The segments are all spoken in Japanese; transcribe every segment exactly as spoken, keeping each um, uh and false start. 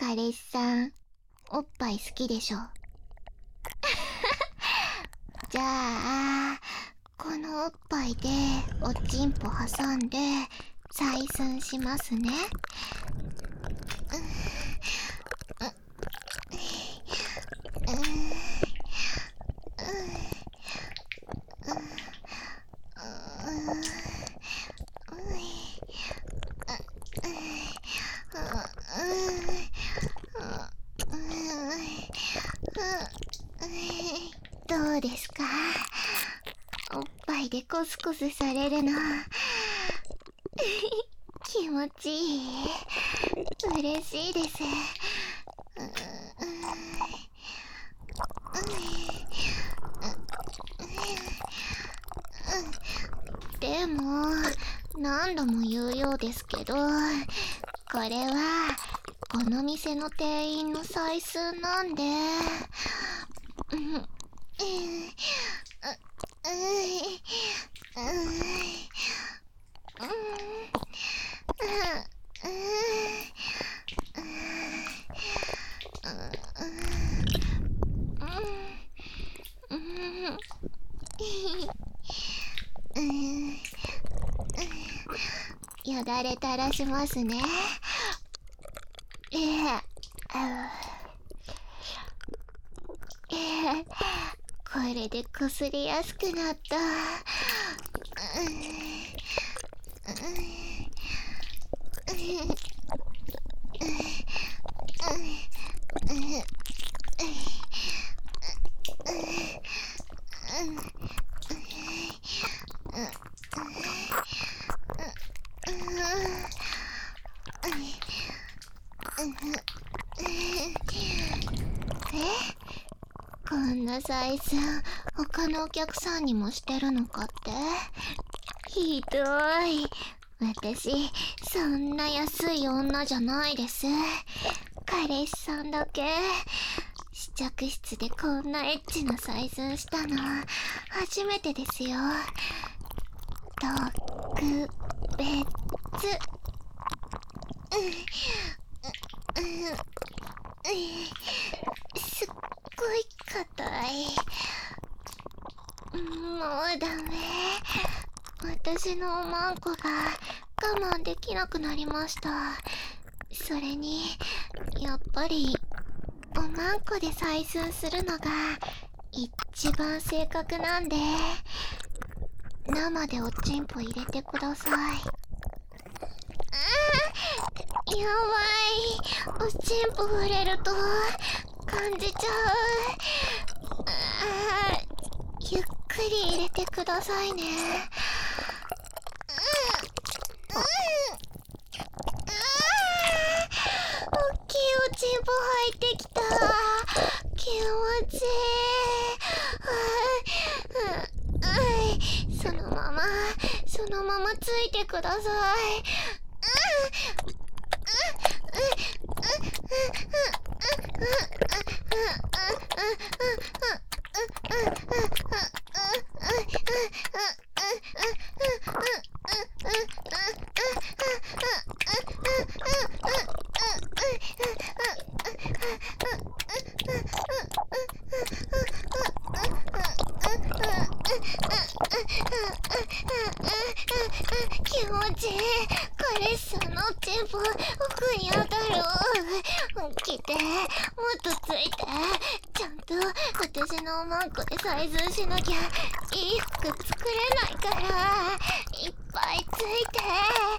彼氏さん、おっぱい好きでしょ。じゃあ、このおっぱいでおちんぽ挟んで採寸しますね。どうですか？おっぱいでコスコスされるの気持ちいい。嬉しいです。でも何度も言うようですけど、これはこの店の店員の採寸なんで。よだれ垂らしますね。ええ、ええ、これでこすりやすくなった。こんな採寸他のお客さんにもしてるのかって。ひどい。私そんな安い女じゃないです。彼氏さんだけ試着室でこんなエッチな採寸したの初めてですよ。特別。すっごい硬い。もうダメ。私のおまんこが我慢できなくなりました。それにやっぱりおまんこで採寸するのが一番正確なんで、生でおちんぽ入れてください。あー、やばい。おちんぽ触れると感じちゃう。あー、ゆっくり入れてくださいね。うん、うん、あー、おっきいおちんぽ入ってきた。気持ちいい。あー、そのままそのままついてください。気持ちいい。彼氏さんのおちんぽ奥に当たる。来て、もっとついて。ちゃんと私のおまんこで採寸しなきゃいい服作れないから、いっぱいついて。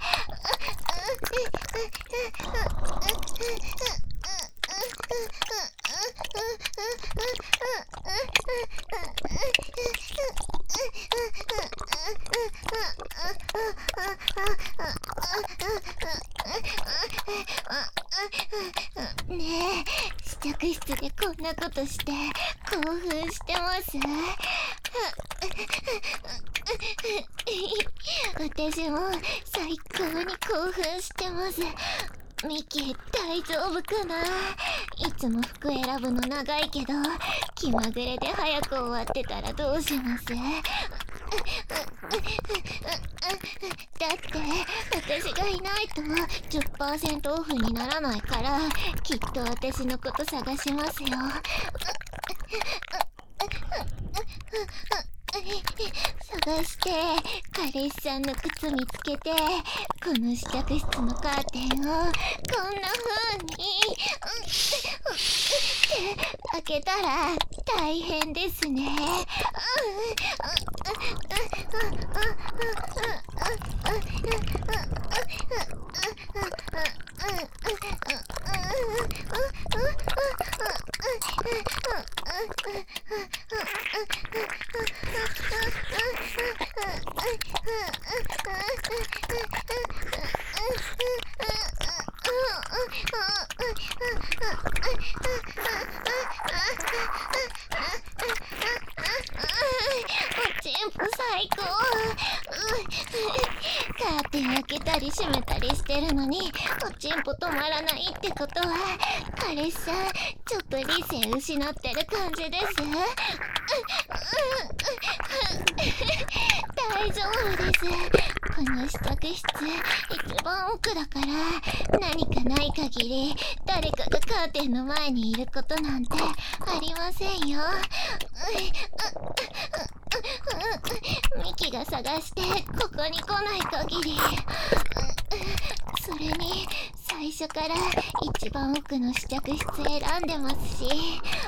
ねえ、試着室でこんなことして興奮してます？私も最高に興奮してます。ミキ、大丈夫かな？いつも服選ぶの長いけど気まぐれで早く終わってたらどうします？ だって私がいないと じゅっパーセント オフにならないから、きっと私のこと探しますよ。探して彼氏さんの靴見つけて、この試着室のカーテンをこんな風に開けたら大変ですね。おちんぽ最高。カーテン開けたり閉めたりしてるのにおちんぽ止まらないってことは、彼氏さんちょっと理性失ってる感じです。大丈夫です。この試着室一番奥だから、何かない限り誰かがカーテンの前にいることなんてありませんよ。ミキが探してここに来ない限り。それに最初から一番奥の試着室選んでますし。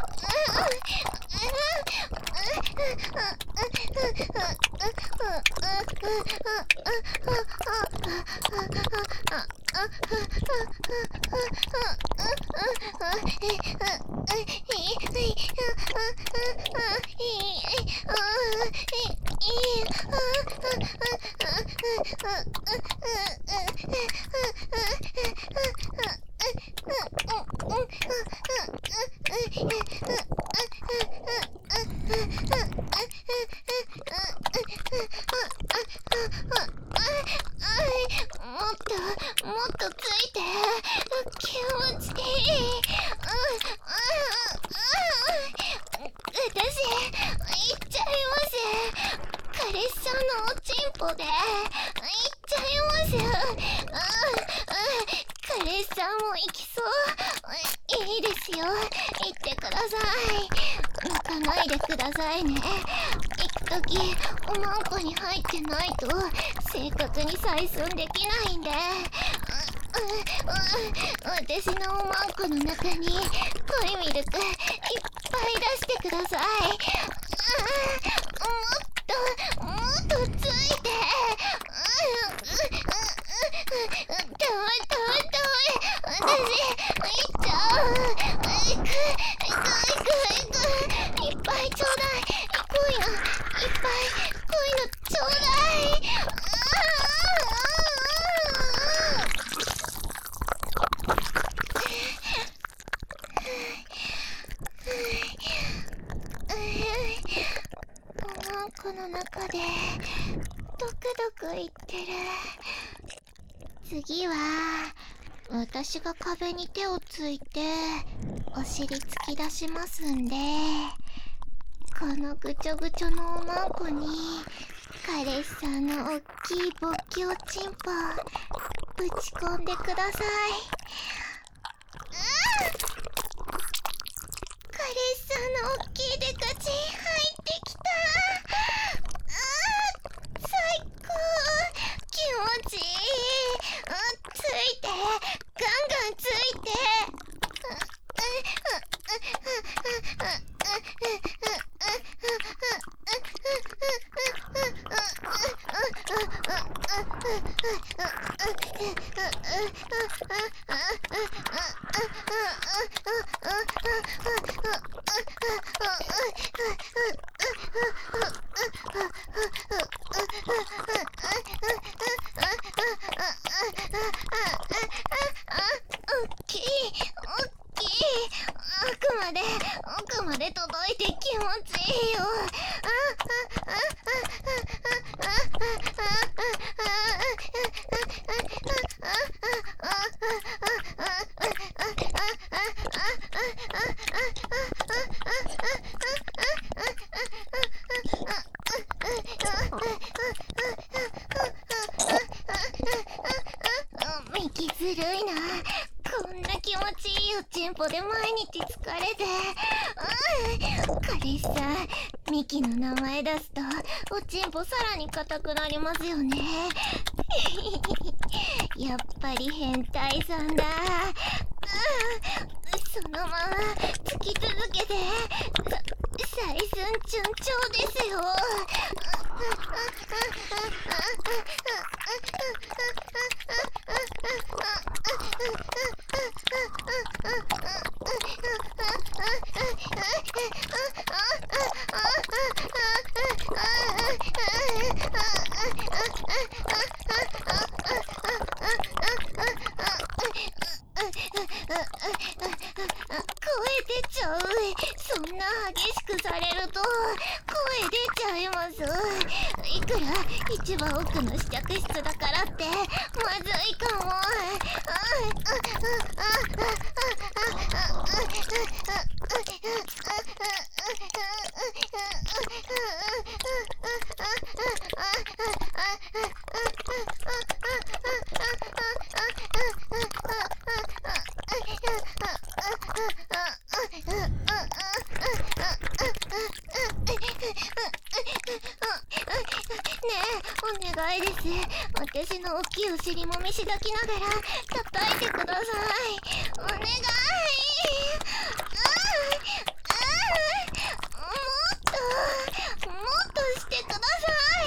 もっともっとついて、気持ちいい。私行っちゃいます。彼氏さんのおちんぽで行っちゃいます。彼氏さんも行きそう。いいですよ、行ってください。泣かないでくださいね。行くときおまんこに入ってないと正確に採寸できないんで。私のおまんこの中に濃いミルクいっぱい出してください。もっともっとついて。ダメダメダメ、私行っちゃう。行く行く行く行く。いっぱいちょうだい。濃いのいっぱい濃いのちょうだい。おまんこの中でドクドクいってる。次は私が壁に手をついてお尻突き出しますんで、このぐちょぐちょのおまんこに彼氏さんのおっきい勃起おちんぽぶち込んでください。彼氏さんのおっきいデカチン入ってきた。最高、気持ちいい。ついて、ガンガンついて。おっきいおっきい。奥まで奥まで届いて気持ちいいよ。あ気持ちいいおちんぽで毎日疲れて、うん、彼氏さん、ミキの名前出すとおちんぽさらに硬くなりますよね。やっぱり変態さんだ。うん、そのままつき続けて、さ採寸順調ですよ。声出ちゃう。そんな激しくされると声出ちゃいます。いくら一番奥の試着室だからってまずいかも。ねえ、お願いです。私の大きいお尻もみしだきながら叩いてください。お願い。もっともっとしてください。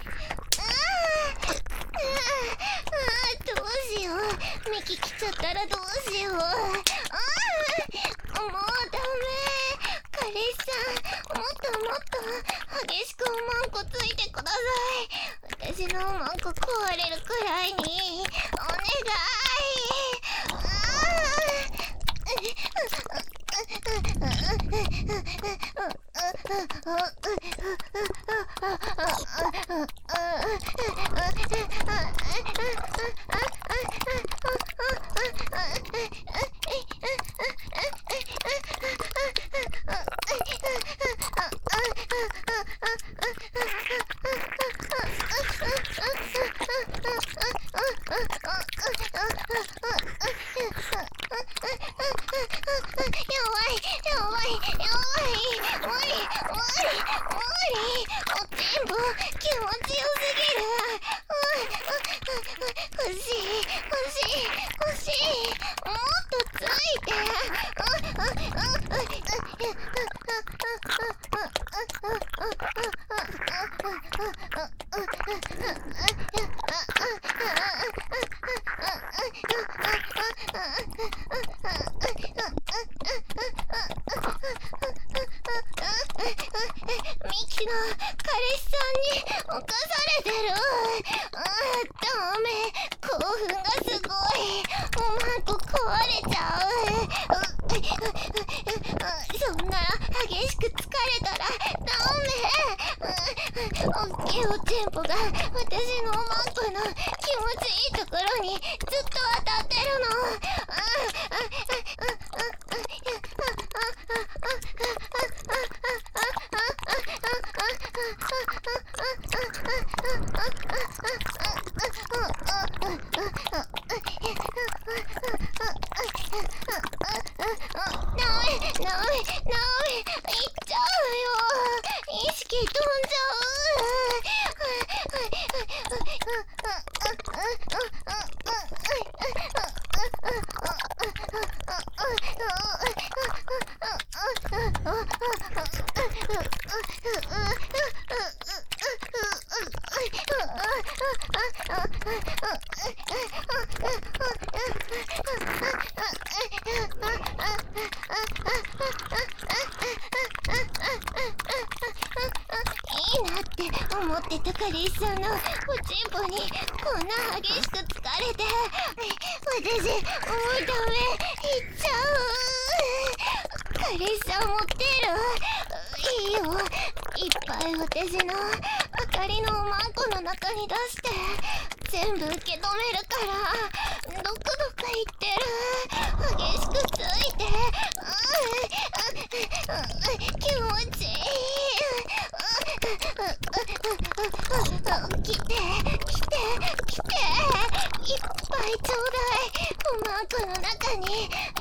どうしよう、ミキ来ちゃったらどうしよう。もうダメ。彼氏さん、もっともっと激しくおまんこついてください。私のおまんこ壊れるくらいにお願ミキの彼氏さんに侵されてる。あーダメ、興奮がすごい。おまんこ壊れちゃう。そんな激しく疲れたらダメ。おっきいおちんぽが私のおまんこの気持ちいいところにずっと当たってるの。いいなって思ってた彼氏さんのおちんぽにこんな激しく疲れて、私もうダメ、行っちゃう。彼氏さん持ってる。いいよ、いっぱい私のあかりのおまんこの中に出して全部受け止めるから。どこどこ行ってる。激しくついて、気持ちいい。来て来て来て、いっぱいちょうだい。おまんこの中かに